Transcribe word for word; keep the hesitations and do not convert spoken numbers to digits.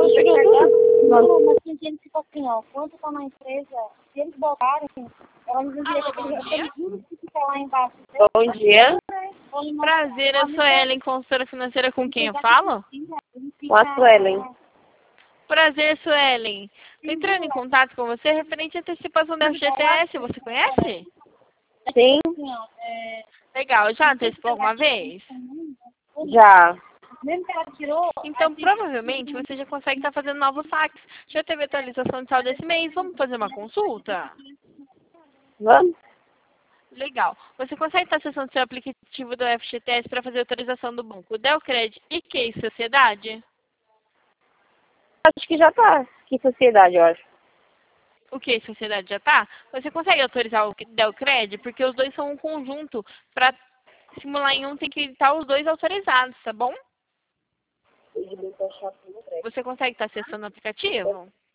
Não, mas tem gente que fica assim, ó, quanto tá na empresa, se eles botarem, ela não diria que eles juros que fica lá embaixo. Bom dia. Prazer, eu sou Ellen, consultora financeira, com quem eu falo? Com a Suelen. Prazer, Suelen. Tô entrando em contato com você referente à antecipação da F G T S, você conhece? Sim, Legal, já antecipou alguma vez? já. Então, provavelmente, você já consegue estar fazendo novos saques. Já teve atualização de saldo esse mês, vamos fazer uma consulta? Vamos? Legal. Você consegue estar acessando seu aplicativo do F G T S para fazer a autorização do banco Delcred e Case Sociedade? Acho que já tá. Que sociedade, eu acho. O que? Sociedade já tá? Você consegue autorizar o Delcred? Porque os dois são um conjunto. Para simular em um, tem que estar os dois autorizados, tá bom? Você consegue estar acessando o aplicativo?